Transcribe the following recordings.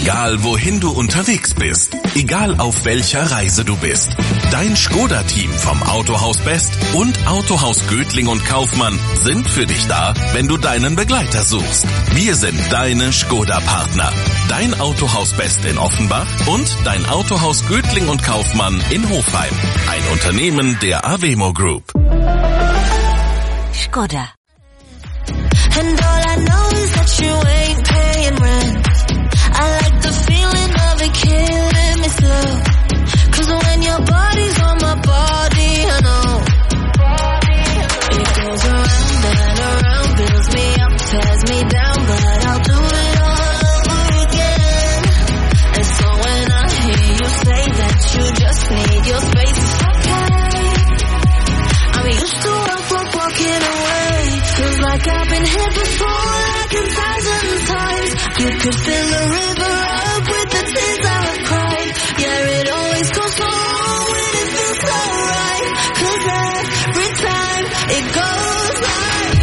Egal wohin du unterwegs bist, egal auf welcher Reise du bist. Dein Škoda-Team vom Autohaus Best und Autohaus Götling und Kaufmann sind für dich da, wenn du deinen Begleiter suchst. Wir sind deine Škoda-Partner. Dein Autohaus Best in Offenbach und dein Autohaus Götling und Kaufmann in Hofheim. Ein Unternehmen der Avemo Group. Škoda. And all I know is that you ain't paying rent. I like the feeling of it killing me slow. 'Cause when your body's on my body, I know it goes around and around, builds me up, tears me down, but I'll do it all over again. And so when I hear you say that you just need your space, it's okay. I'm used to walking away. 'Cause like I've been here before, like a thousand times. You could fill the river up with the tears I've cried. Yeah, it always goes wrong when it feels so right. 'Cause every time it goes right.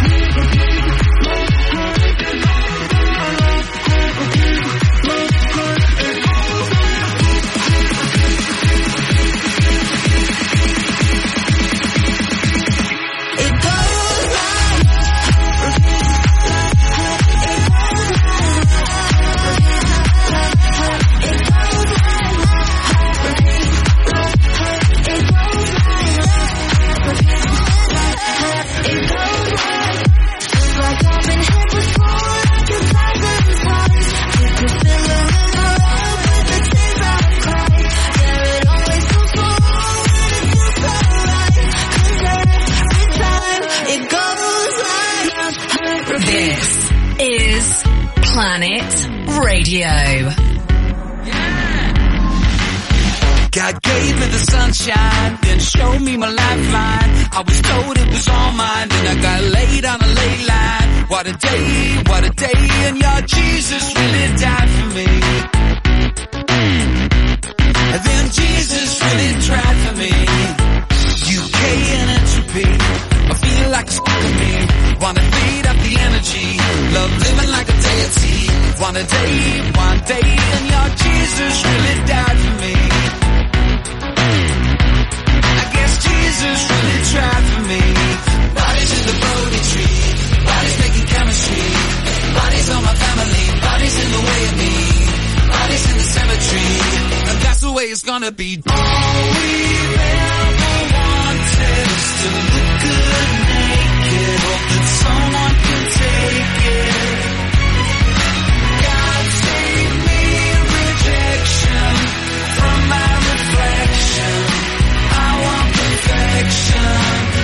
Planet Radio. God gave me the sunshine, then showed me my lifeline. I was told it was all mine, then I got laid on a ley line. What a day, and your Jesus really died for me. And then Jesus really tried for me. UK and entropy, I feel like it's fucking me. Wanna feed up the energy, love living like a deity. One day, and your Jesus really died for me. I guess Jesus really tried for me. Bodies in the Bodhi tree, bodies making chemistry. Bodies on my family, bodies in the way of me. Bodies in the cemetery, and that's the way it's gonna be. All we've ever wanted is to look good naked. Hope that someone can take it. God save me rejection from my reflection. I want perfection.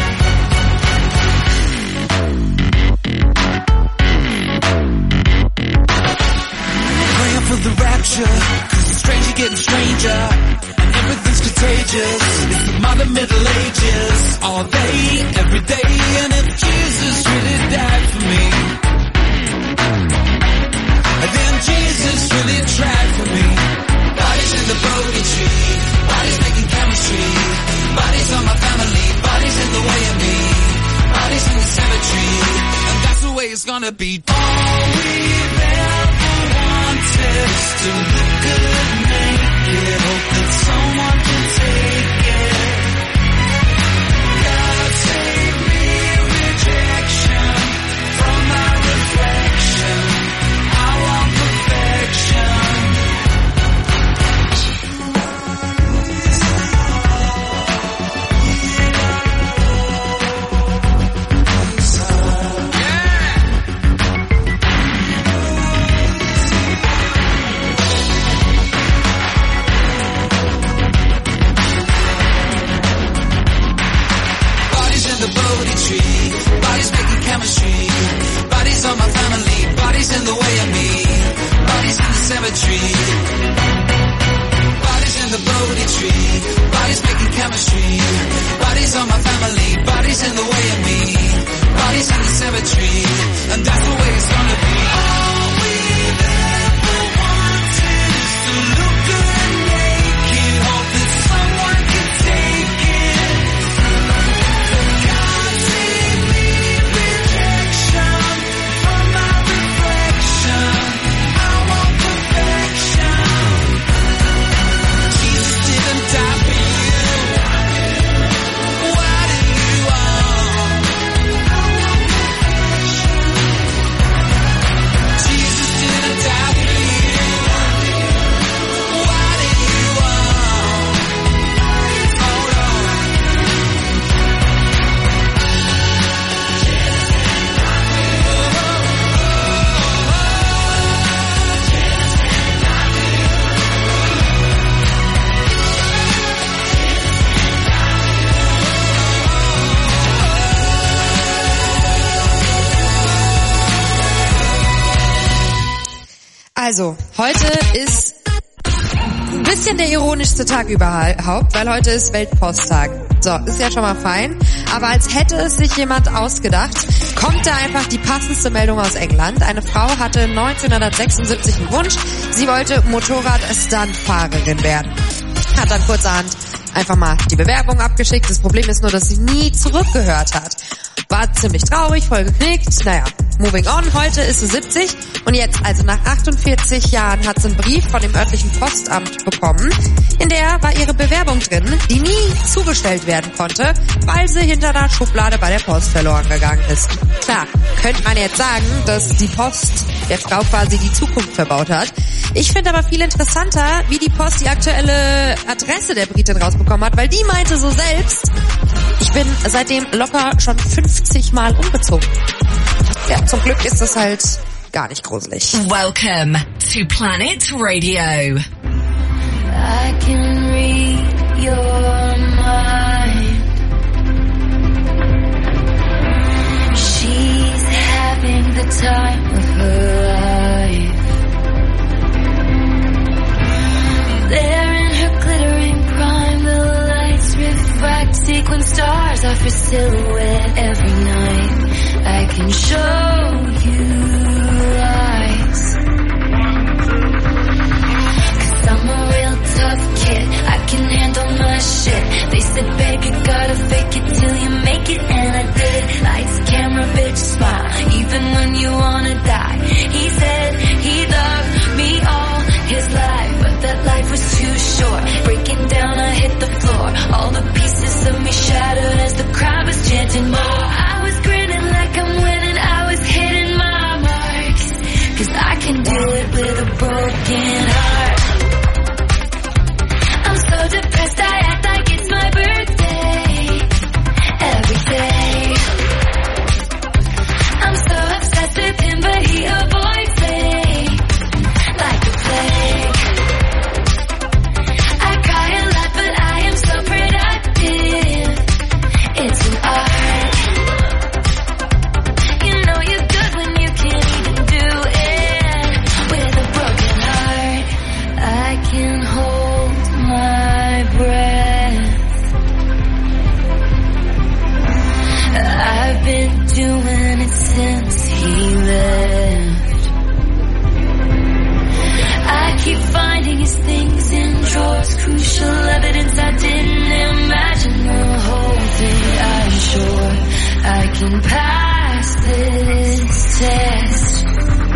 Praying for the rapture, 'cause the stranger getting stranger, and everything's contagious. It's the modern Middle Ages, all day, every day. And if Jesus really died for me, and then Jesus really tried for me. Bodies in the Bodhi tree, bodies making chemistry. Bodies on my family, bodies in the way of me. Bodies in the cemetery, and that's the way it's gonna be. All we've ever wanted is to look good naked. Hope that someone can take it. God save me rejection from my reflection. I want perfection. Also, heute ist ein bisschen der ironischste Tag überhaupt, weil heute ist Weltposttag. So, ist ja schon mal fein. Aber als hätte es sich jemand ausgedacht, kommt da einfach die passendste Meldung aus England. Eine Frau hatte 1976 einen Wunsch. Sie wollte Motorrad-Stuntfahrerin werden. Hat dann kurzerhand einfach mal die Bewerbung abgeschickt. Das Problem ist nur, dass sie nie zurückgehört hat. War ziemlich traurig, voll geknickt. Naja, moving on. Heute ist sie 70 und jetzt, also nach 48 Jahren, hat sie einen Brief von dem örtlichen Postamt bekommen. In der war ihre Bewerbung drin, die nie zugestellt werden konnte, weil sie hinter der Schublade bei der Post verloren gegangen ist. Klar, könnte man jetzt sagen, dass die Post der Frau quasi die Zukunft verbaut hat. Ich finde aber viel interessanter, wie die Post die aktuelle Adresse der Britin rausbekommen hat, weil die meinte so selbst, ich bin seitdem locker schon 50 Mal umgezogen. Ja, zum Glück ist das halt gar nicht gruselig. Welcome to Planet Radio. I can read your mind. She's having the time of her life. There in her glittering prime, the lights reflect sequin stars off her silhouette every night. I can show you lights. 'Cause I'm a real tough kid, I can handle my shit. They said, baby, gotta fake it till you make it, and I did. Lights, camera, bitch, smile, even when you wanna die. He said he loved me all his life, but that life was too short. Breaking down, I hit the floor. All the pieces of me shattered as the crowd was chanting more. I was grinning like I'm winning, I was hitting my marks. 'Cause I can do it with a broken heart. I'm so depressed, I act like it's my birthday every day. I'm so obsessed with him, but he avoids me like a plague. I cry a lot, but I am so productive. It's an art. You know you're good when you can't even do it with a broken heart. I can hold my breath. I've been doing it since he left. I keep finding his things in drawers, crucial evidence I didn't imagine the whole thing. I'm sure I can pass this test.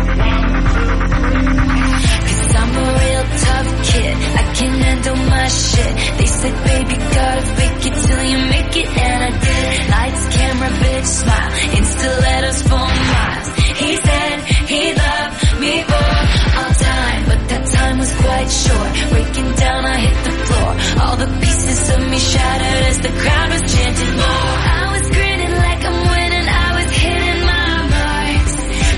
'Cause I'm a real tough kid, I can handle my shit. They said, baby, gotta fake it till you make it, and I did. Lights, camera, bitch, smile, Insta letters for miles. He said he loved me for all time, but that time was quite short. Breaking down, I hit the floor. All the pieces of me shattered as the crowd was chanting more. I was grinning like I'm winning, I was hitting my marks.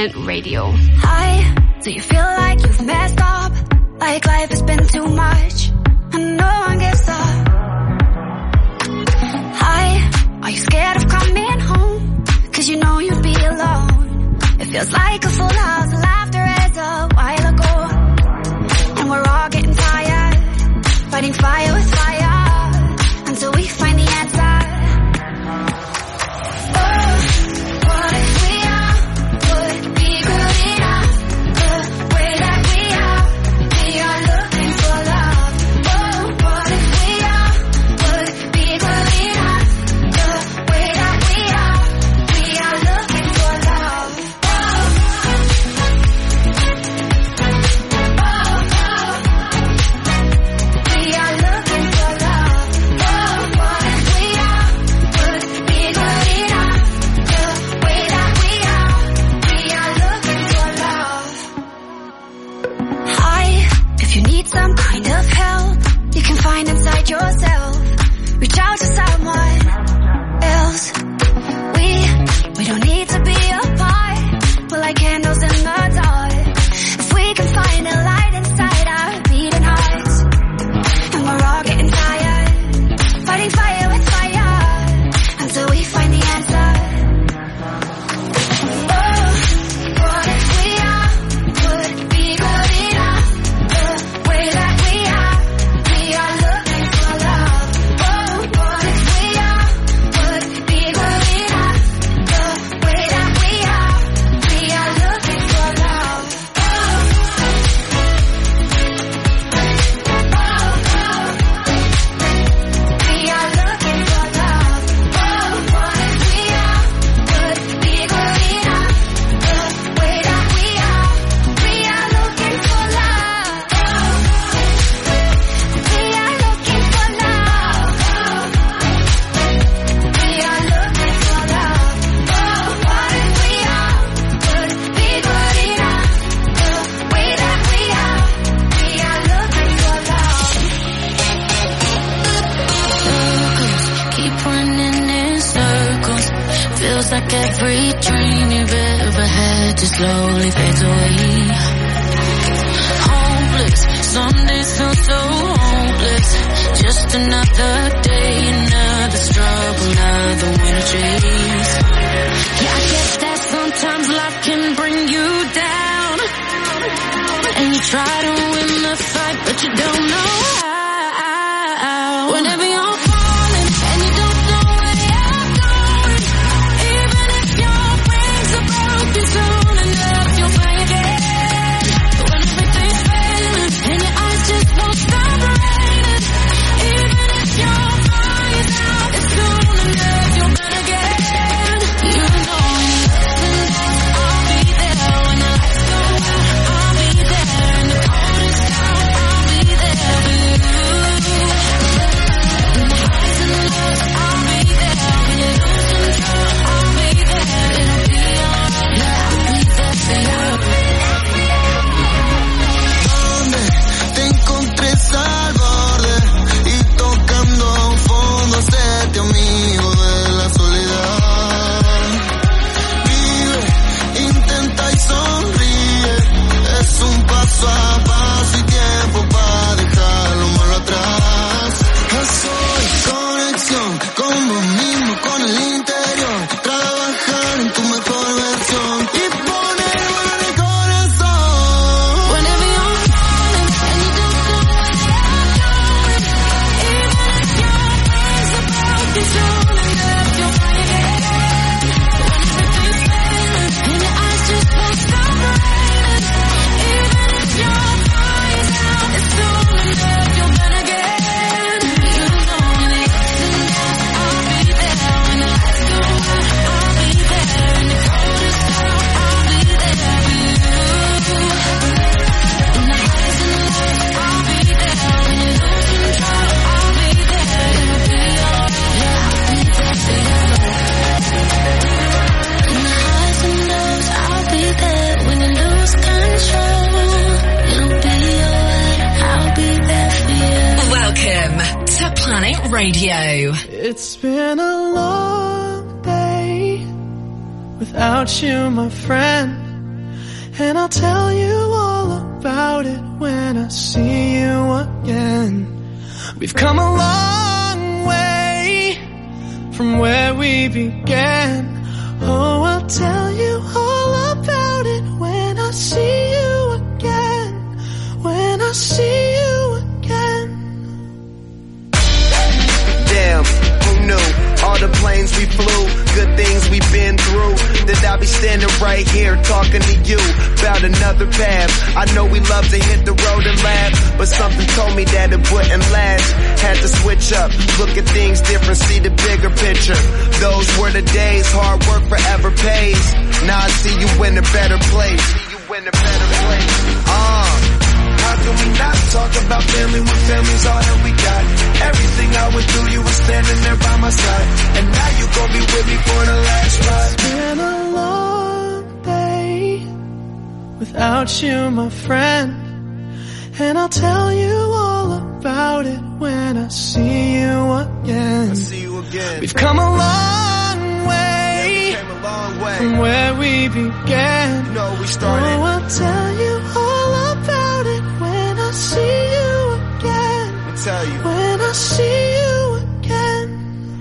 Planet Radio. Hi, do you feel like you've messed up? Like life has been too much and no one gets up? Hi, are you scared of coming home? 'Cause you know you'd be alone. It feels like a full house, laughter as a while ago. And we're all getting tired, fighting fire with fire, until we find the answer. Yourself, reach out to someone else. We don't need to be apart. We're like candles in the dark. If we can find a light inside our beating hearts, and we're all getting tired, fighting fire with fire, until we find the answer. Oh, what if we are would be good enough? The way that we are looking. Like every dream you've ever had just slowly fades away. Hopeless, some days feel so hopeless. Just another day, another struggle, another winter chase. Yeah, I guess that sometimes life can bring you down, and you try to win the fight, but you don't know how. Whenever you're falling and you don't know where you're going, soon enough you'll find again. When everything's failing and your eyes just won't stop raining, even if your fire's out, it's soon enough you'll burn again. You know I'll be there when the lights go out. I'll be there in the coldest hour. I'll be there for you. In the highs and the lows, I'll be there when you lose control. I'll be there. It'll be ¿Dónde te encontré al borde y tocando a un fondo hacerte amigo de la soledad? Vive, intenta y sonríe, es un paso a paso y tiempo para dejar lo malo atrás. Soy conexión con vos mismo, con el interior, trabajar en tu mejor versión. Planet Radio. It's been a long day without you, my friend. And I'll tell you all about it when I see you again. We've come a long way from where we began. Oh, I'll tell you all about it when I see you again. When I see you again. Damn, who knew? All the planes we flew, good things we've been through. That I'll be standing right here talking to you about another path. I know we love to hit the road and laugh, but something told me that it wouldn't last. Had to switch up, look at things different, see the bigger picture. Those were the days, hard work forever pays. Now I see you in a better place. How can we not talk about family when family's all that we got? Everything I went through, you were standing there by my side. And now you gon' be with me for the last ride. It's been a long day without you, my friend. And I'll tell you all about it when I see you again. We've come a long way, from where we began. You know we started. Oh, I'll tell you all about it when I see you again. I'll tell you. When I see you again.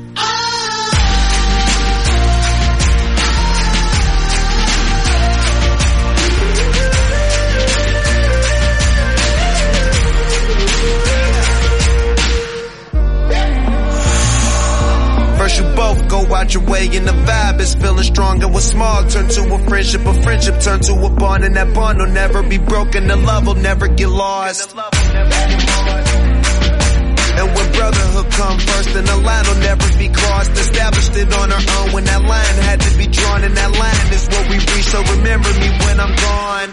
First you both go out your way and the vibe is feeling strong, and what's small turn to a friendship turn to a bond, and that bond will never be broken, the love will never get lost. And when brotherhood come first, then the line will never be crossed. Established it on our own when that line had to be drawn, and that line is what we reach, so remember me when I'm gone.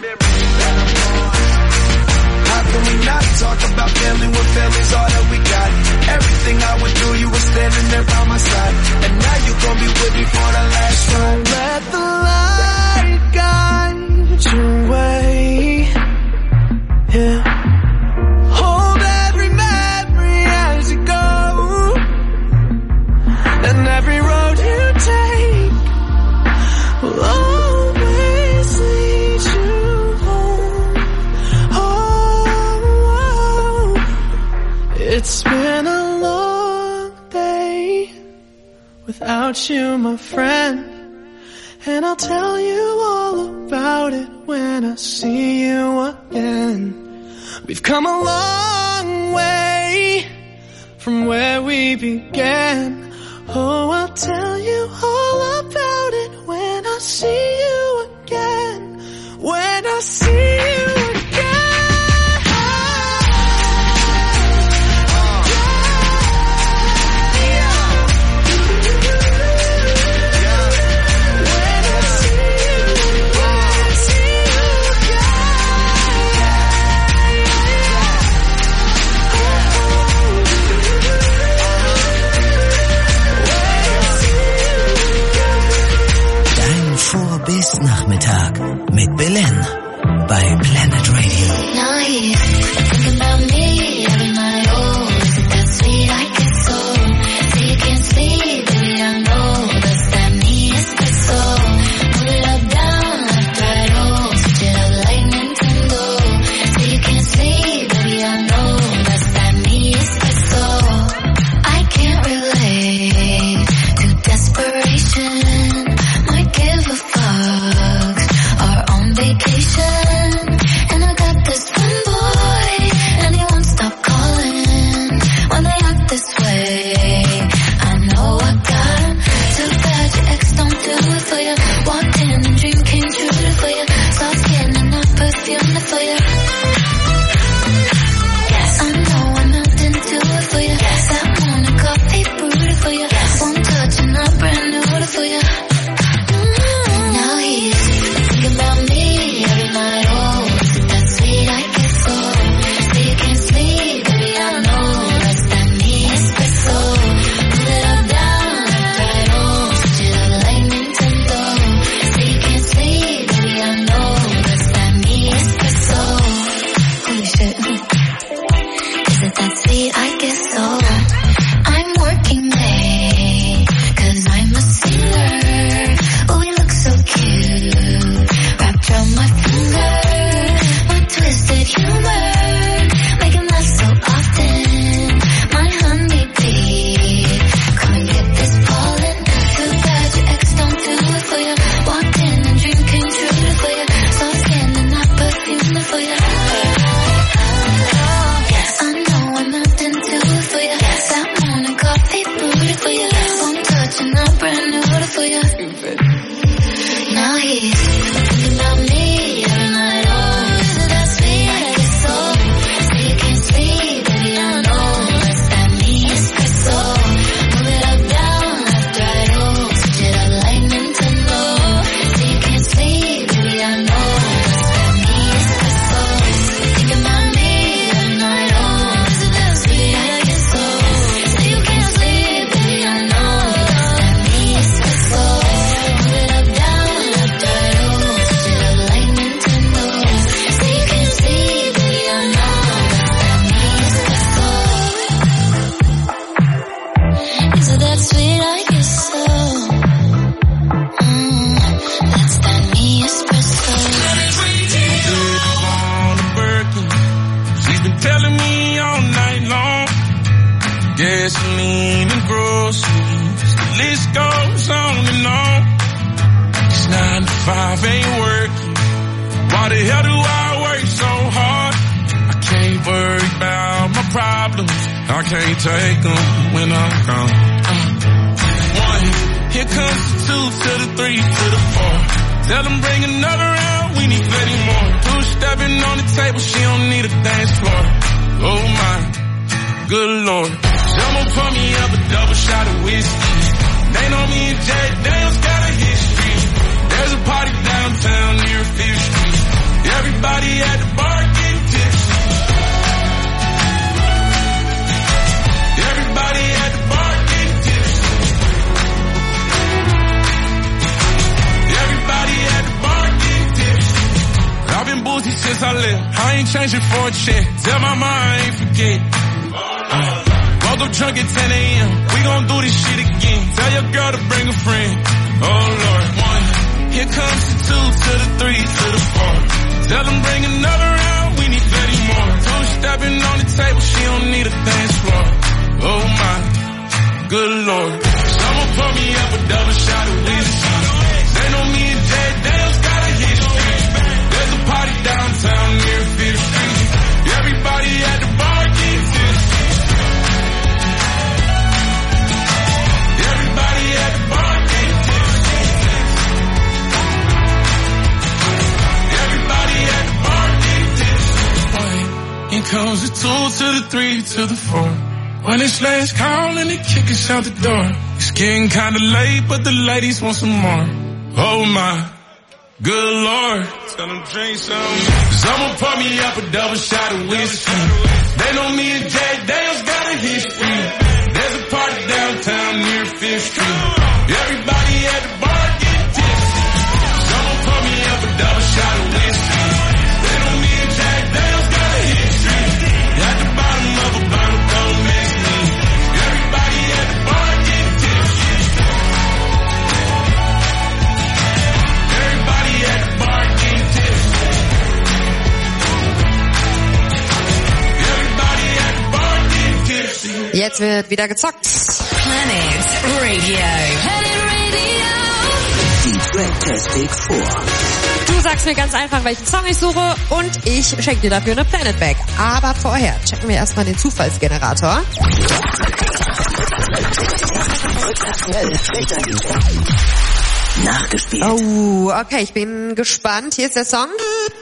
How can we not talk about family when family's all that we got? Everything I went through, you were standing there by my side. And now you gon' be with me for the last time. Let the light guide your way. Yeah. Hold every memory as you go. And every road you take will always lead you home. Oh, it's been a long day without you, my friend. And I'll tell you all about it when I see you again. We've come a long way from where we began. Oh, I'll tell you all about it when I see you again. When I see you again. Bis Nachmittag mit Belen bei Planet Radio. Now he's thinking about me every night. Oh, is it that sweet? I get so. So you can't sleep, baby, I know. That's that me espresso. Move it up, down, left, right, oh. Switch it up like Nintendo. So you can't sleep, baby, I know. That's that me espresso. I can't relate to desperation. Might give a fuck. Our own vacation. And I got this one boy, and he won't stop calling when they act this way. I know I got him. Too bad your ex don't do it for you. Walked in and dream came true for you. Soft skin and not perfume for you. Yes, I know I'm nothing to it for you. That morning coffee brewed for you. One touch and I'm brand new for you. Now he's thinking about me every night. Oh, is it that sweet? I get so. So you can't sleep, baby, I know. That's that me espresso. Pull it up, down, left, right, oh. Switch it up like Nintendo. So you can't sleep, baby, I know. That's that me espresso. Why the hell do I work so hard? I can't worry about my problems. I can't take them when I'm gone. 1, here comes the 2 to the 3 to the 4. Tell them bring another round, we need plenty more. 2 stepping on the table, she don't need a dance floor. Oh my, good lord. Someone pour me up a double shot of whiskey. They know me and Jack Daniels got a history. There's a party downtown near 5th Street. Everybody at the bar getting tipsy. Everybody at the bar getting tipsy. Everybody at the bar getting tipsy. I've been boozy since I left. I ain't changing for a check. Tell my mom I ain't forget. Woke up drunk at 10 a.m. We gon' do this shit again. Tell your girl to bring a friend. Oh Lord. 1, here comes the 2 to the 3 to the 4. Tell them bring another round, we need plenty more. 2 stepping on the table, she don't need a dance floor. Oh my, good lord. Someone pour me up a double shot of whiskey. They know me and Jack Daniels got a history. There's a party downtown near 5th Street. Everybody at the bar getting tipsy. Everybody at the bar getting tipsy. Everybody at the bar getting tipsy. Here comes the 2 to the 3 to the 4. When it's last call and they kick us out the door. It's getting kinda late, but the ladies want some more. Oh my, good lord. Tell them drink some. Someone pour me up a double shot of whiskey. They know me and Jack Daniels got a history. There's a party downtown near 5th Street. Everybody at the bar getting tipsy. Someone pour me up a double shot of whiskey. They know me and Jack Daniels got a history. At the bottom of a bottle, don't mess me. Everybody at the bar getting tipsy. Everybody at the bar getting tipsy. Everybody at the bar getting tipsy. Jetzt wird wieder gezockt. Planet Radio. Die Tracktastic 4. Du sagst mir ganz einfach, welchen Song ich suche und ich schenke dir dafür eine Planet Bag. Aber vorher checken wir erstmal den Zufallsgenerator. Nachgespielt. Oh, okay, ich bin gespannt. Hier ist der Song.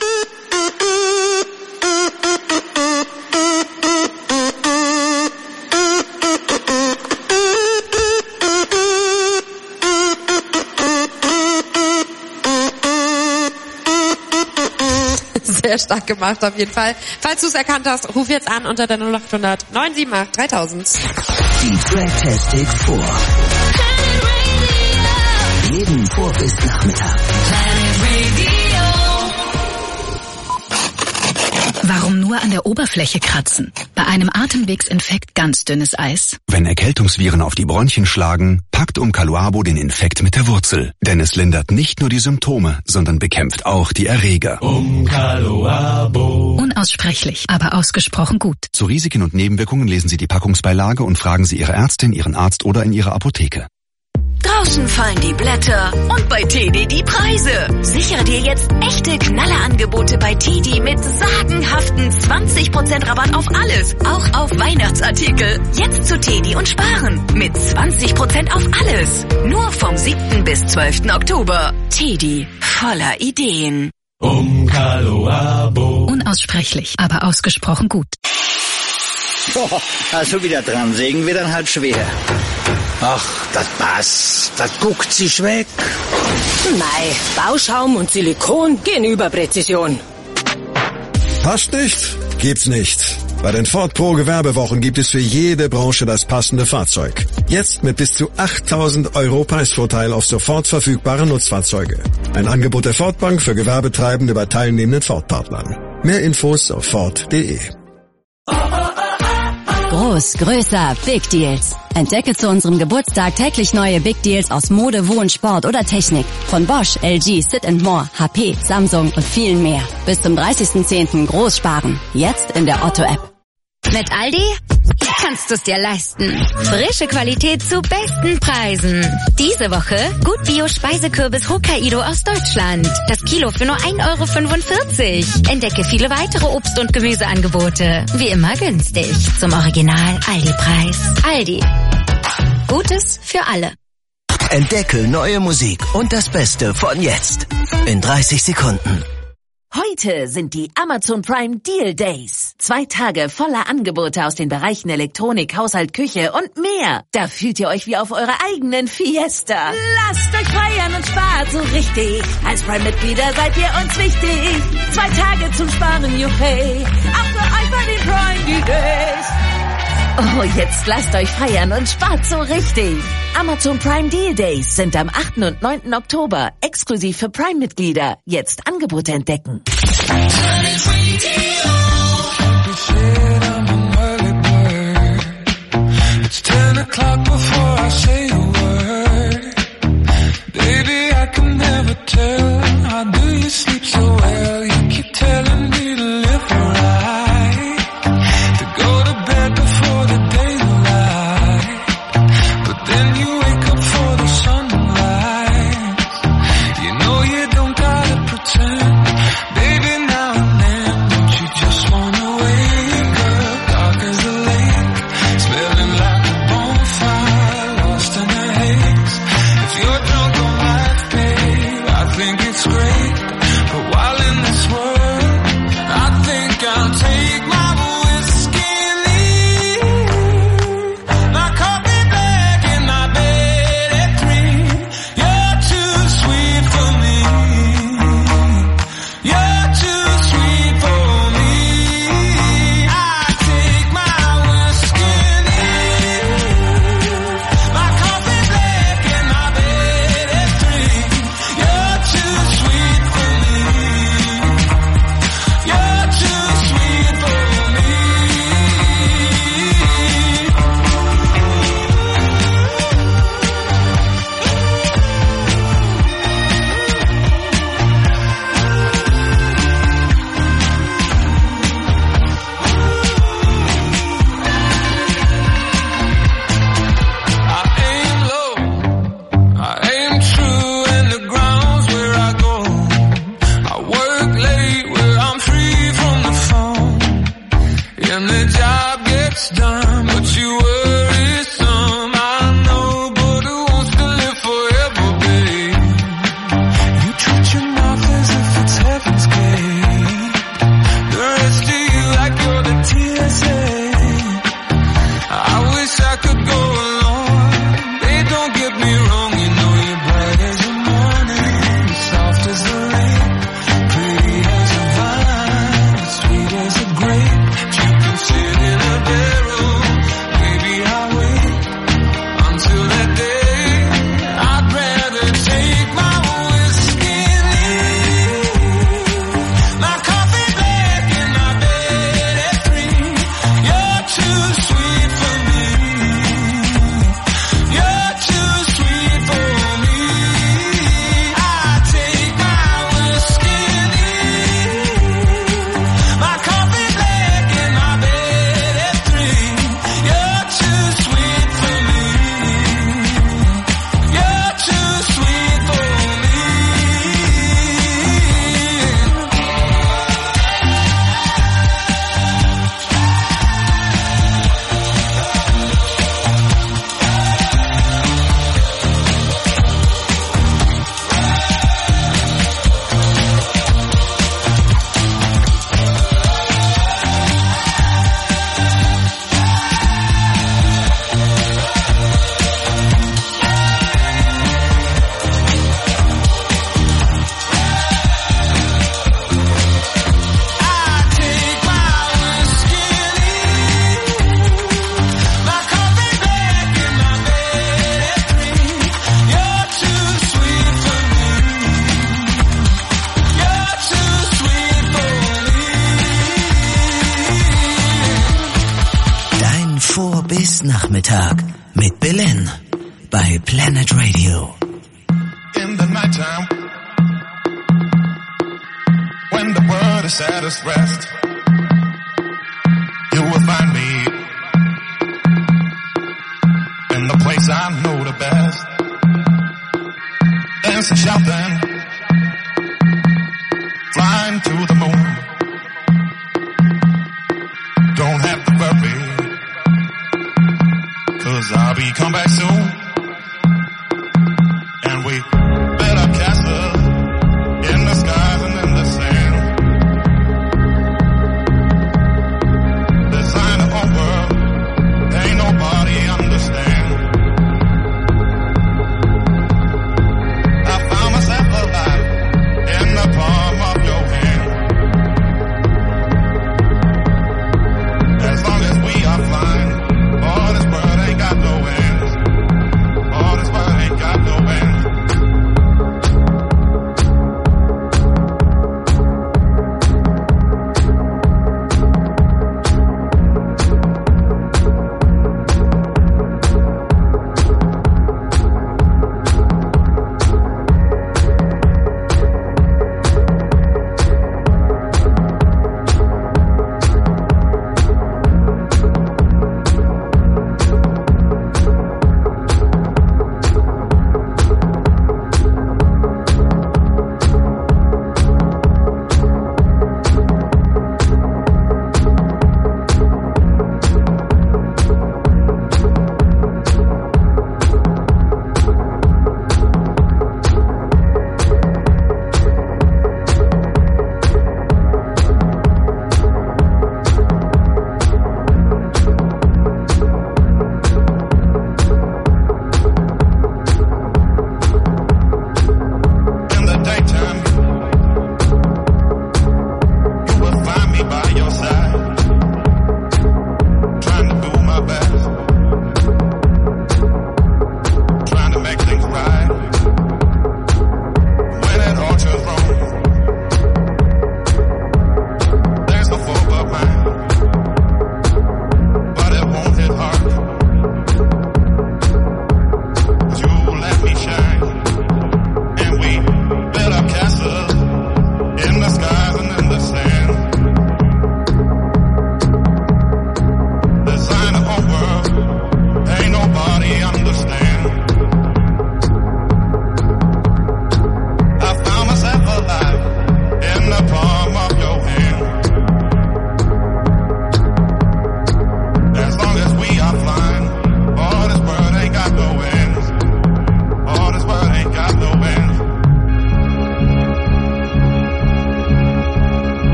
Sehr stark gemacht auf jeden Fall. Falls du es erkannt hast, ruf jetzt an unter der 0800 978 3000. Die Tracktastic 4. Jeden Vor- bis Nachmittag. Warum nur an der Oberfläche kratzen? Bei einem Atemwegsinfekt ganz dünnes Eis. Wenn Erkältungsviren auf die Bronchien schlagen, packt Umkaluabo den Infekt mit der Wurzel. Denn es lindert nicht nur die Symptome, sondern bekämpft auch die Erreger. Umkaluabo. Unaussprechlich, aber ausgesprochen gut. Zu Risiken und Nebenwirkungen lesen Sie die Packungsbeilage und fragen Sie Ihre Ärztin, Ihren Arzt oder in Ihrer Apotheke. Draußen fallen die Blätter und bei TD die Preise. Sichere dir jetzt echte Knallerangebote bei TD mit sagenhaften 20% Rabatt auf alles, auch auf Weihnachtsartikel. Jetzt zu TD und sparen mit 20% auf alles. Nur vom 7. bis 12. Oktober. TD, voller Ideen. Umkaluabo. Unaussprechlich, aber ausgesprochen gut. Also wieder dran, sägen wir dann halt schwer. Ach, das passt, das guckt sich weg. Mei, Bauschaum und Silikon gehen über Präzision. Passt nicht? Gibt's nicht. Bei den Ford Pro Gewerbewochen gibt es für jede Branche das passende Fahrzeug. Jetzt mit bis zu 8.000 € Preisvorteil auf sofort verfügbare Nutzfahrzeuge. Ein Angebot der Ford Bank für Gewerbetreibende bei teilnehmenden Ford-Partnern. Mehr Infos auf Ford.de. Groß, größer, Big Deals. Entdecke zu unserem Geburtstag täglich neue Big Deals aus Mode, Wohn, Sport oder Technik. Von Bosch, LG, Sit & More, HP, Samsung und vielen mehr. Bis zum 30.10. groß sparen. Jetzt in der Otto-App. Mit Aldi kannst du es dir leisten. Frische Qualität zu besten Preisen. Diese Woche Gut Bio Speisekürbis Hokkaido aus Deutschland. Das Kilo für nur 1,45 €. Entdecke viele weitere Obst- und Gemüseangebote. Wie immer günstig. Zum Original Aldi-Preis. Aldi. Gutes für alle. Entdecke neue Musik und das Beste von jetzt. In 30 Sekunden. Heute sind die Amazon Prime Deal Days. 2 Tage voller Angebote aus den Bereichen Elektronik, Haushalt, Küche und mehr. Da fühlt ihr euch wie auf eurer eigenen Fiesta. Lasst euch feiern und spart so richtig. Als Prime-Mitglieder seid ihr uns wichtig. 2 Tage zum Sparen, juhey. Auch für euch bei den Prime Deal Days. Oh, jetzt lasst euch feiern und spart so richtig. Amazon Prime Deal Days sind am 8. und 9. Oktober exklusiv für Prime-Mitglieder. Jetzt Angebote entdecken. It's 10 o'clock before I say a word. Baby, I can never tell. How do you sleep so well? You keep telling me to live right, to go to bed before the daylight, but then you wake up for the sunrise. You know you don't gotta pretend. Baby, now and then, don't you just wanna wake up dark as a lake, smelling like a bonfire, lost in the haze. If you're drunk on life, babe, I think it's great. But while in this world, I think I'll take my whiskey and leave. My coffee black in my bed at 3. You're too sweet for me. You're too sweet for me. I take my whiskey and leave. My coffee black in my bed at 3. You're too sweet for me. You're too sweet for me. I aim low, I aim true, and the ground's where I go. I work late where I'm free from the phone, and the job gets done, but you worry some. I know, but who wants to live forever, babe? You treat your mouth as if it's heaven's gate. The rest of you like you're the TSA. I wish I could go along. They don't get me wrong, you know you're bright as the morning, soft as the rain, pretty as a vine, sweet as a grape. You can sit in a barrel, baby, I'll wait until that day. I'd rather take my whiskey and leave. My coffee black in my bed at 3. You're too sweet for me. You're too sweet for me. I take my whiskey and leave. My coffee black in my bed at 3. You're too sweet for me. You're too sweet for me. Dein Vor-Bis-Nachmittag mit Belen bei Planet Radio. In the nighttime, when the world is at its rest, you will find me come back soon. And we built up castles in the skies and in the sand. Design a whole world, ain't nobody understand. I found myself alive in the palm of your hand. As long as we are flying, all this world ain't got no end. All this world ain't got no end.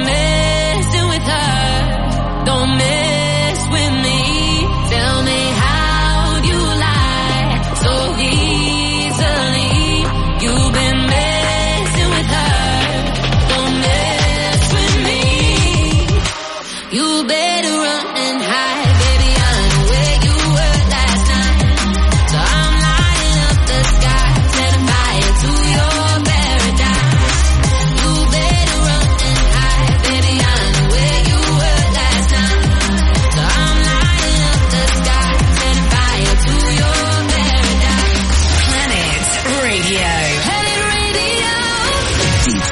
Tell me how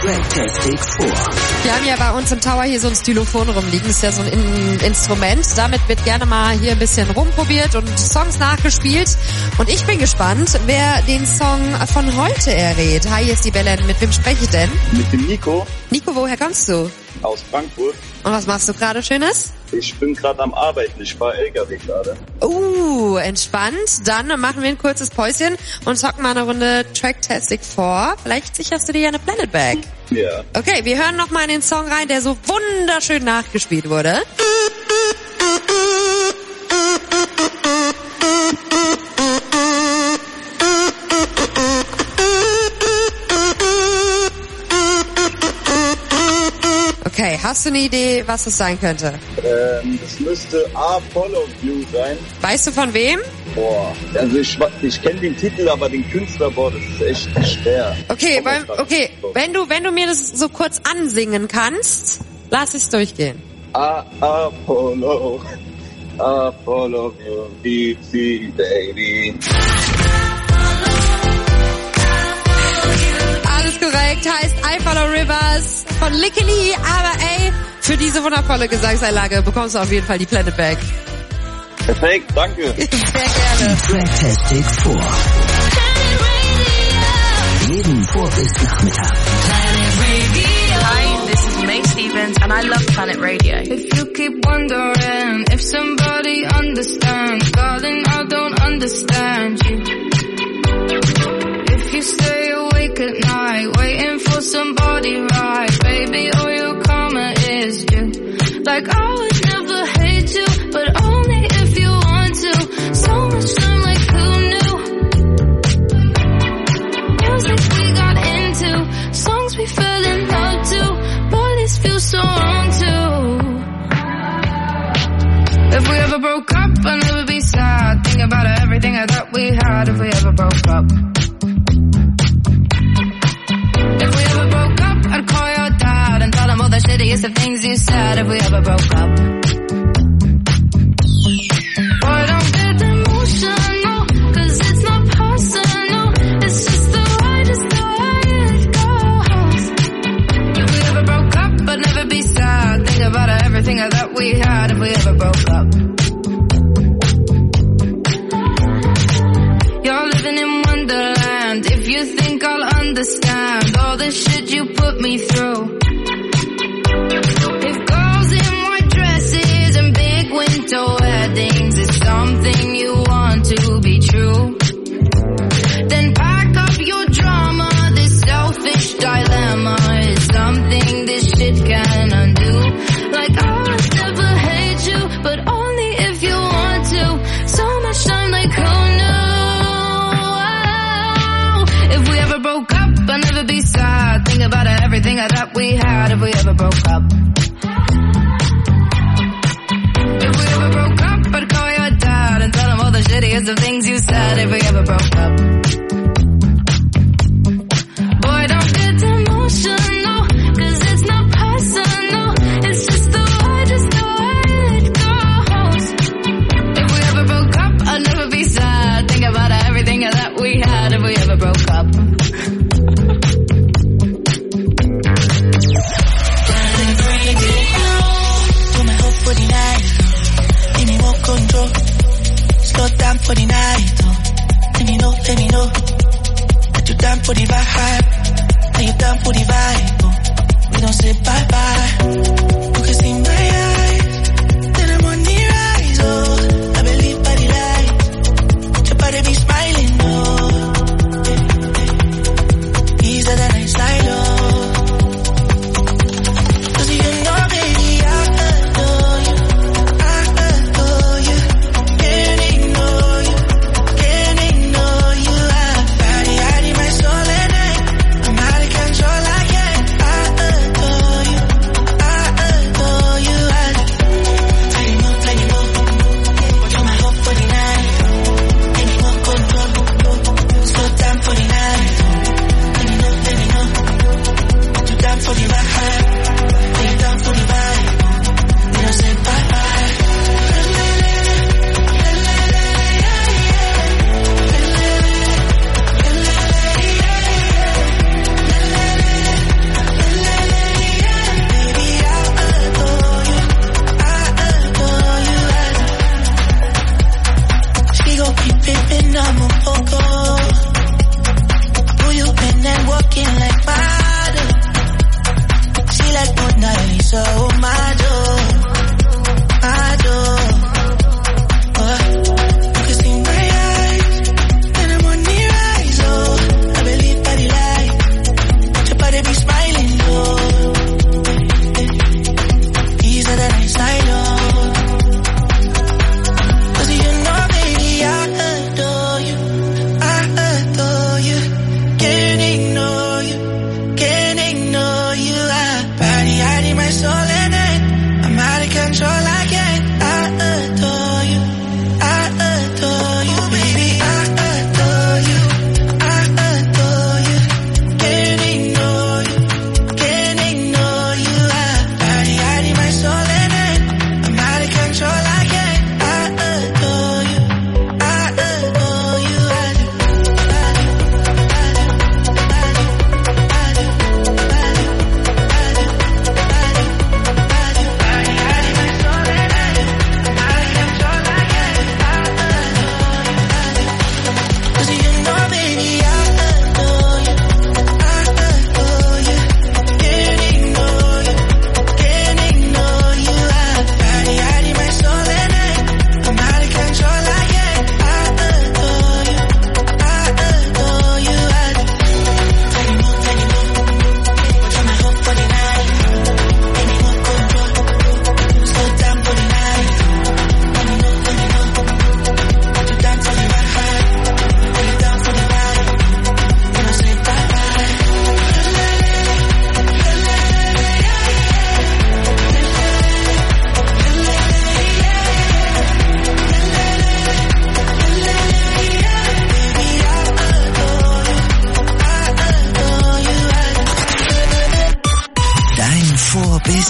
Tracktastic 4. Wir haben ja bei uns im Tower hier so ein Stylophon rumliegen. Das ist ja so ein Instrument. Damit wird gerne mal hier ein bisschen rumprobiert und Songs nachgespielt. Und ich bin gespannt, wer den Song von heute errät. Hi, hier ist die Belen. Mit wem spreche ich denn? Mit dem Nico. Nico, woher kommst du? Aus Frankfurt. Und was machst du gerade Schönes? Ich bin gerade am Arbeiten. Ich fahre LKW gerade. Entspannt. Dann machen wir ein kurzes Päuschen und zocken mal eine Runde Tracktastic 4. Vielleicht sicherst du dir ja eine Planet Bag. Ja. Okay, wir hören noch mal in den Song rein, der so wunderschön nachgespielt wurde. Okay, hast du eine Idee, was es sein könnte? Das müsste Apollo Blue sein. Weißt du von wem? Boah, also ich kenne den Titel, aber den Künstler, boah, das ist echt schwer. Okay, wenn du mir das so kurz ansingen kannst, lass es durchgehen. Apollo Deep Sea Baby. Alles korrekt, heißt I Follow Rivers von Licky Lee, aber ey, für diese wundervolle Gesangseinlage bekommst du auf jeden Fall die Planet Bag. Perfekt, danke. Sehr gerne. Tracktastic 4. Jeden Vor- bis Nachmittag. Hi, this is May Stevens and I love Planet Radio. If you keep wondering if somebody understands, darling, I don't understand you. If you stay awake at night, waiting for somebody right, baby, all your karma is due. Like I would never hate you, but only if you want to. So much time, like who knew? Music we got into, songs we fell in love to. Boy, this feels so wrong too. If we ever broke up, I'd never be sad. Think about everything I thought we had. If we ever broke up. If we ever broke up, I'd call your dad and tell him all the shittiest of things you said. If we ever broke up. Boy, don't get emotional, 'cause it's not personal. It's just the way it goes. If we ever broke up, I'd never be sad. Think about everything I thought we had. If we ever broke up. You're living in Wonderland. If you think I'll understand all the shit you put me through. If girls in white dresses and big winter weddings is something you want to be true, then pack up your drama. This selfish dilemma is something this shit can undo. Like I would never hate you, but only if you want to. So much time, like who knew? If we ever broke up, I'd never be sad. Think about everything I thought we had. If we ever broke up. If we ever broke up, I'd call your dad and tell him all the shittiest of things you said. If we ever broke up. Boy, don't get emotional, 'cause it's not personal. It's just the way it goes. If we ever broke up, I'd never be sad. Think about everything that we had. If we ever broke up. For the night, give me more control. Slow down for the night. Let me know. Are you down for the vibe? Are you down for the vibe? We don't say bye bye. You can see my eyes, then I'm on the rise. Oh, I believe by the light. Your body be smiling. Oh, easier than I slide. Oh, 'cause you know, baby,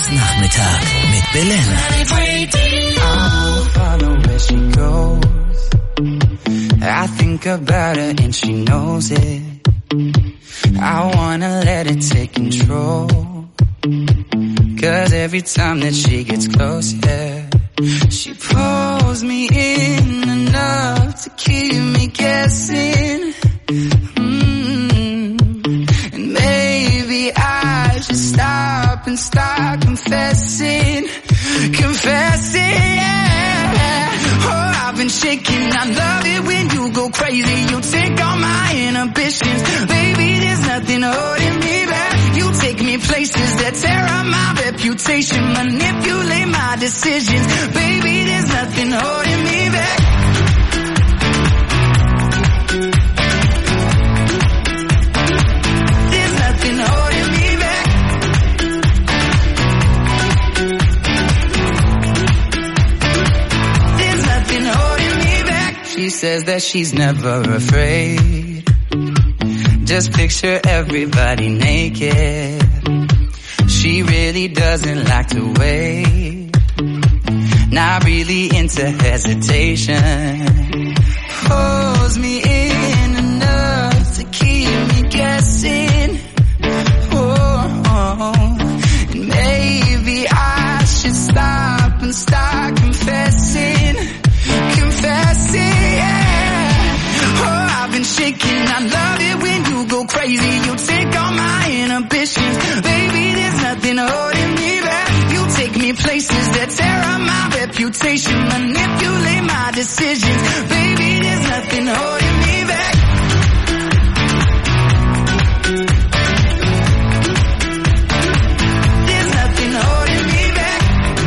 Nachmittag mit Belen. I'll follow where she goes. I think about her and she knows it. I wanna let it take control. 'Cause every time that she gets close, yeah, she pulls me in enough to keep me guessing. And maybe I should stop and start confessing, yeah. Oh, I've been shaking, I love it when you go crazy. You take all my inhibitions, baby, there's nothing holding me back. You take me places that tear up my reputation, manipulate my decisions, baby, there's nothing holding me back. There's nothing holding me back. There's nothing holding me back. She says that she's never afraid. Just picture everybody naked. She really doesn't like to wait. Not really into hesitation. Pulls me in enough to keep me guessing. Oh, and maybe I should stop and start confessing, yeah. Oh, I've been shaking, I love it when you go crazy. You take all my inhibitions, baby, there's nothing holding me back. You take me places that tear up my reputation, manipulate my decisions, baby, there's nothing holding me back. There's nothing holding me back.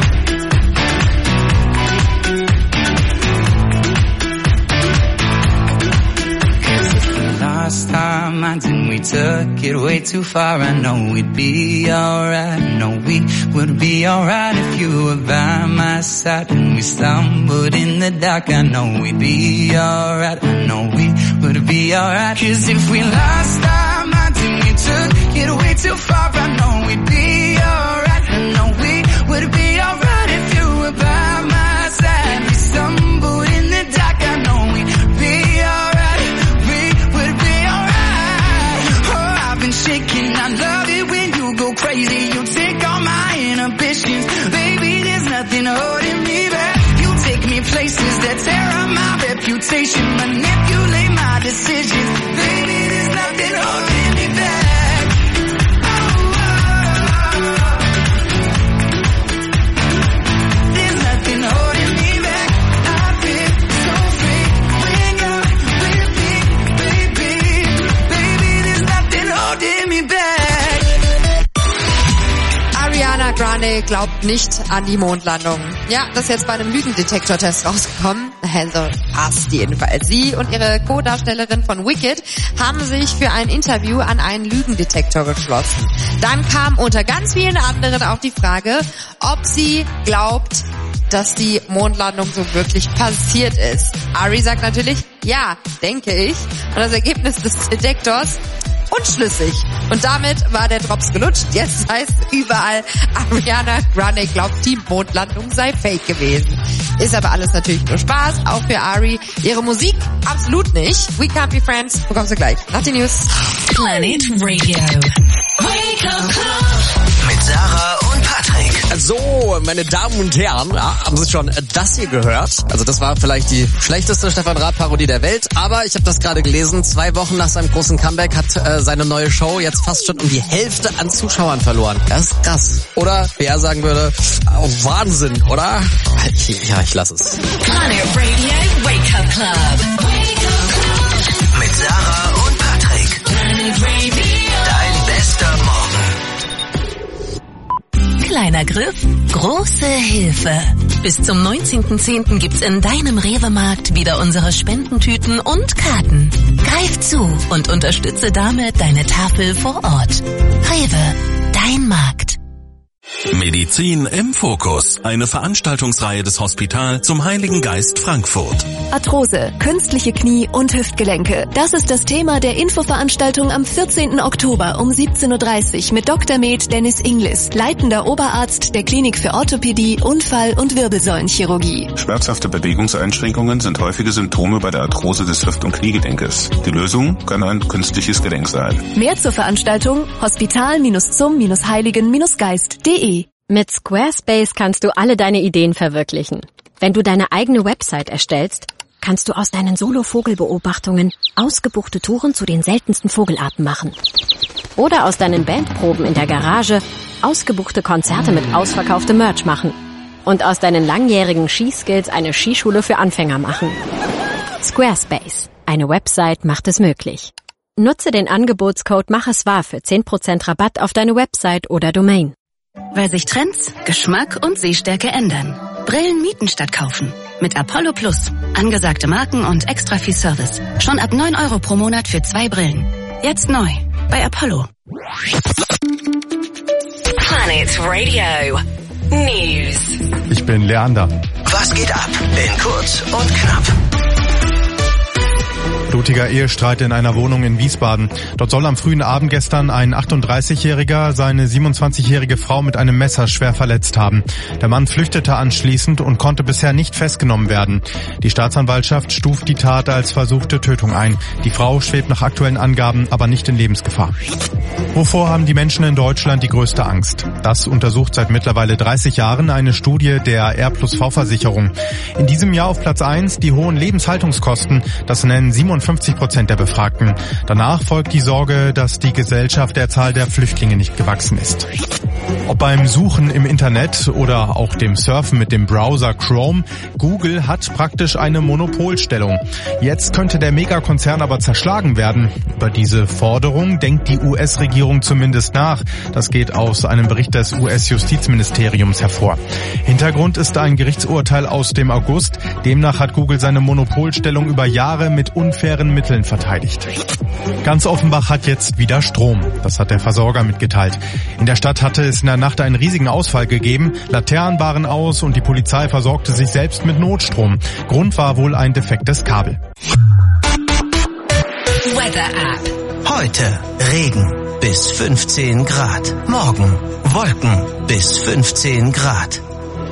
Last time I think we took it way too far. I know we'd be alright. I know we would be alright if you were by my side. When we stumbled in the dark, I know we'd be alright. I know we would be alright. 'Cause if we last time I think we took it way too far, I know we'd be alright. I know we would be alright if you were by my side. We stumbled in the dark, I know we'd be alright. Shaking, I love it when you go crazy. You take all my inhibitions, baby, there's nothing holding me back. You take me places that tear up my reputation, manipulate my decisions, baby, there's nothing holding me back. There's nothing holding me back. I feel so free when you're with me, baby, there's nothing holding me back. Ariana Grande glaubt nicht an die Mondlandung. Ja, das ist jetzt bei einem Lügendetektor-Test rausgekommen. Also passt jedenfalls. Sie und ihre Co-Darstellerin von Wicked haben sich für ein Interview an einen Lügendetektor geschlossen. Dann kam unter ganz vielen anderen auch die Frage, ob sie glaubt, dass die Mondlandung so wirklich passiert ist. Ari sagt natürlich, ja, denke ich. Und das Ergebnis des Detektors, unschlüssig. Und damit war der Drops gelutscht. Jetzt heißt überall, Ariana Grande glaubt, die Mondlandung sei fake gewesen. Ist aber alles natürlich nur Spaß, auch für Ari. Ihre Musik absolut nicht. We Can't Be Friends bekommst du gleich. Nach den News. Planet Radio. Wake up Club. Mit Sarah und Patrick. So, meine Damen und Herren, ja, haben Sie schon das hier gehört? Also das war vielleicht die schlechteste Stefan Raab-Parodie der Welt, aber ich habe das gerade gelesen, 2 Wochen nach seinem großen Comeback hat seine neue Show jetzt fast schon um die Hälfte an Zuschauern verloren. Das ist krass. Oder, wie er sagen würde, Wahnsinn, oder? Ja, ich lasse es. Planet Radio Wake Up Club. Wake Up Club. Mit Sarah und Patrick. Planet Radio. Dein bester Morgen. Kleiner Griff, große Hilfe. Bis zum 19.10. gibt's in deinem Rewe-Markt wieder unsere Spendentüten und Karten. Greif zu und unterstütze damit deine Tafel vor Ort. Rewe, dein Markt. Medizin im Fokus. Eine Veranstaltungsreihe des Hospital zum Heiligen Geist Frankfurt. Arthrose, künstliche Knie und Hüftgelenke. Das ist das Thema der Infoveranstaltung am 14. Oktober um 17.30 Uhr mit Dr. Med Dennis Inglis, leitender Oberarzt der Klinik für Orthopädie, Unfall- und Wirbelsäulenchirurgie. Schmerzhafte Bewegungseinschränkungen sind häufige Symptome bei der Arthrose des Hüft- und Kniegelenkes. Die Lösung kann ein künstliches Gelenk sein. Mehr zur Veranstaltung hospital-zum-heiligen-geist.de. Mit Squarespace kannst du alle deine Ideen verwirklichen. Wenn du deine eigene Website erstellst, kannst du aus deinen Solo-Vogelbeobachtungen ausgebuchte Touren zu den seltensten Vogelarten machen. Oder aus deinen Bandproben in der Garage ausgebuchte Konzerte mit ausverkauftem Merch machen. Und aus deinen langjährigen Skiskills eine Skischule für Anfänger machen. Squarespace. Eine Website macht es möglich. Nutze den Angebotscode MACHESWAHR für 10% Rabatt auf deine Website oder Domain. Weil sich Trends, Geschmack und Sehstärke ändern. Brillen mieten statt kaufen. Mit Apollo Plus. Angesagte Marken und extra viel Service. Schon ab 9 € pro Monat für 2 Brillen. Jetzt neu. Bei Apollo. Planet Radio. News. Ich bin Leander. Was geht ab? In kurz und knapp. Blutiger Ehestreit in einer Wohnung in Wiesbaden. Dort soll am frühen Abend gestern ein 38-Jähriger seine 27-jährige Frau mit einem Messer schwer verletzt haben. Der Mann flüchtete anschließend und konnte bisher nicht festgenommen werden. Die Staatsanwaltschaft stuft die Tat als versuchte Tötung ein. Die Frau schwebt nach aktuellen Angaben aber nicht in Lebensgefahr. Wovor haben die Menschen in Deutschland die größte Angst? Das untersucht seit mittlerweile 30 Jahren eine Studie der R+V-Versicherung. In diesem Jahr auf Platz 1 die hohen Lebenshaltungskosten. Das nennen 57% der Befragten. Danach folgt die Sorge, dass die Gesellschaft der Zahl der Flüchtlinge nicht gewachsen ist. Ob beim Suchen im Internet oder auch dem Surfen mit dem Browser Chrome, Google hat praktisch eine Monopolstellung. Jetzt könnte der Megakonzern aber zerschlagen werden. Über diese Forderung denkt die US-Regierung zumindest nach. Das geht aus einem Bericht des US-Justizministeriums hervor. Hintergrund ist ein Gerichtsurteil aus dem August. Demnach hat Google seine Monopolstellung über Jahre mit unfairen Mitteln verteidigt. Ganz Offenbach hat jetzt wieder Strom. Das hat der Versorger mitgeteilt. In der Stadt hatte es in der Nacht einen riesigen Ausfall gegeben. Laternen waren aus und die Polizei versorgte sich selbst mit Notstrom. Grund war wohl ein defektes Kabel. Weather App. Heute Regen bis 15 Grad. Morgen Wolken bis 15 Grad.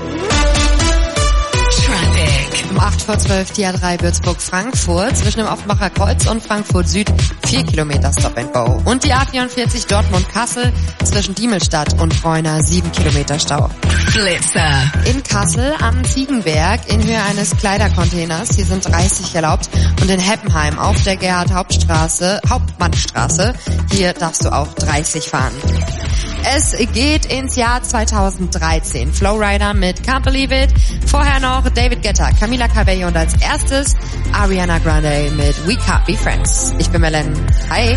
Um 8:12 die A3 Würzburg-Frankfurt zwischen dem Offenbacher Kreuz und Frankfurt Süd 4 Kilometer Stop and Go. Und die A44 Dortmund-Kassel zwischen Diemelstadt und Reuner 7 Kilometer Stau. Blitzer. In Kassel am Ziegenberg in Höhe eines Kleidercontainers. Hier sind 30 erlaubt. Und in Heppenheim auf der Hauptmannstraße. Hier darfst du auch 30 fahren. Es geht ins Jahr 2013. Flowrider mit Can't Believe It. Vorher noch David Guetta, Camila Cabello und als erstes Ariana Grande mit We Can't Be Friends. Ich bin Melen. Hi.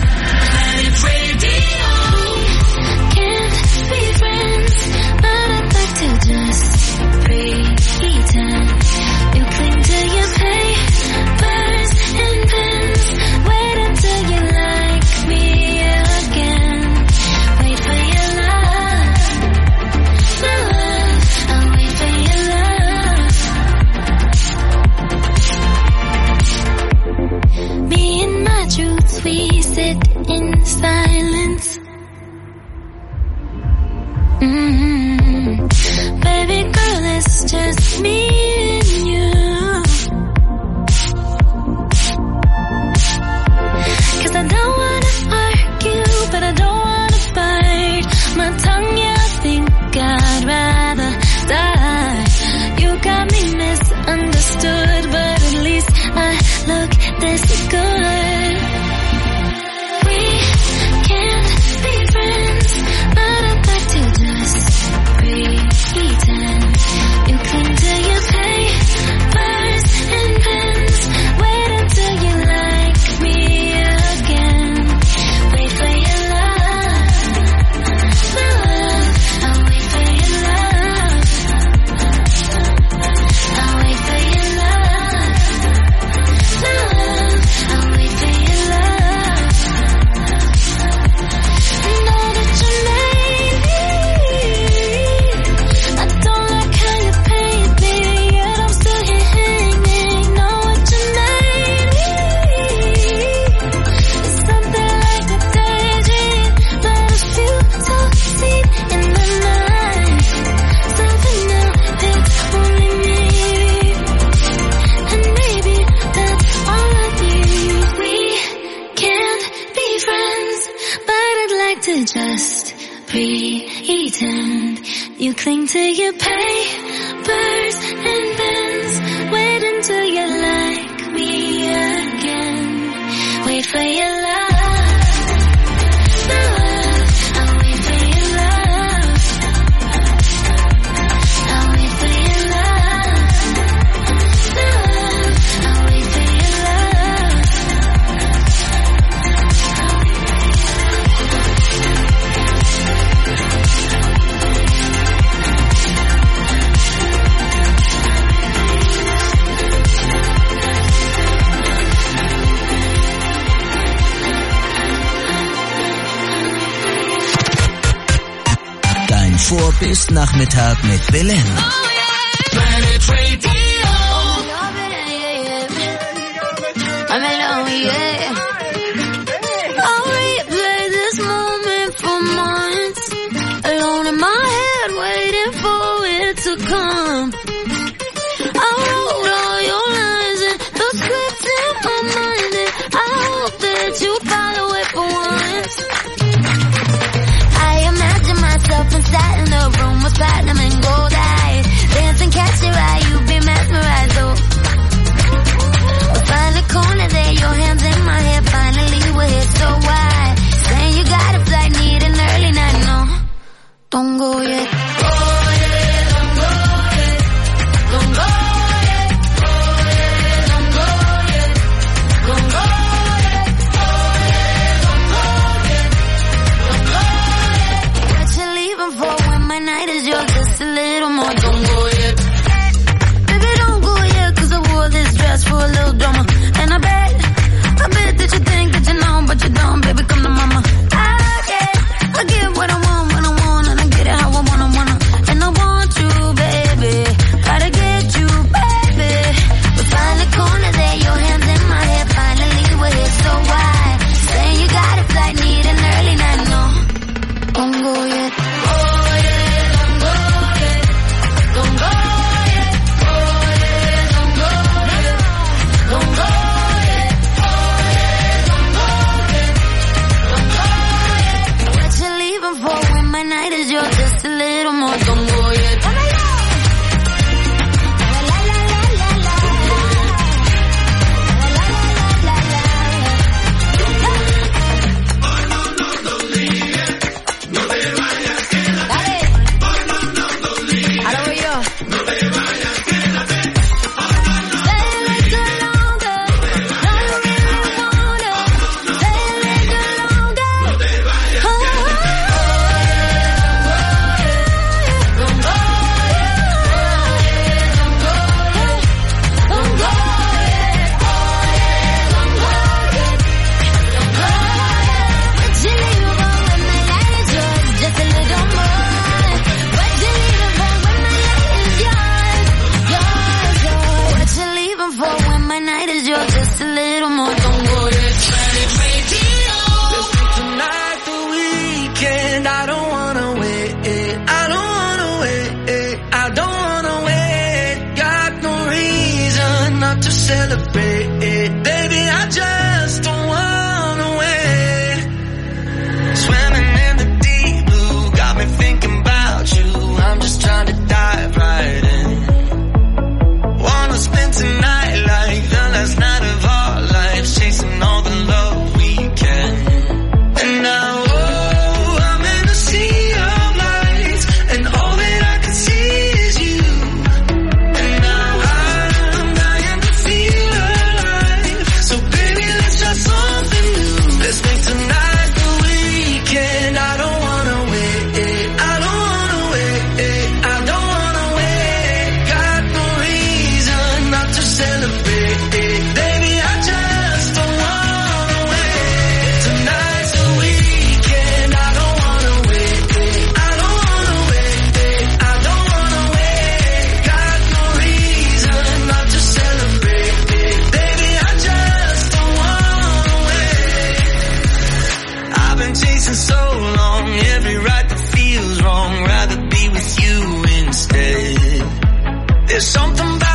We sit in silence. Baby girl, it's just me and you. 'Cause I don't wanna argue, but I don't wanna bite my tongue. Yeah, I think I'd rather die. You got me misunderstood, but at least I look this good. You cling to your to just pretend. You cling to your papers and pens. Wait until you like me again. Wait for your love. I'll wait for your love. I'll wait for your love. I'll wait for your love. Dein Vor-bis-Nachmittag mit Belen. Planet Radio. I'm alone, yeah. I'll replay this moment for months. Alone in my head, waiting for it to come. I wrote all your lines and the scripts in my mind, and I hope that you follow it for once. I imagine myself inside in a room with platinum and gold eyes, dancing, catch your eye, you be mesmerized, oh. We'll find a corner there, your hands in my hair, finally we're here, so why? Saying you got a flight, need an early night, no, don't go yet. Oh yeah, don't go yet, don't go yet, oh yeah, don't go yet, don't go yet, oh yeah, don't go yet, don't go yet. What you leaving for when my night is yours, just a little more, don't go yet. Baby, don't go yet, 'cause I wore this dress for a little drama. And I bet that you think that you know, but you don't, baby, come to mama. I get what I want when I want, and I get it how I wanna. And I want you, baby, gotta get you, baby. We find a corner there, your hands in my hair, finally we're here, so why? Saying you got a flight, need an early night, no, don't go yet. Oh yeah, don't go yet, don't go yet, oh yeah, don't go yet, don't go yet, oh yeah, don't go yet, don't go yet. What you leaving for when my night is yours, just a little more, don't go yet. There's something about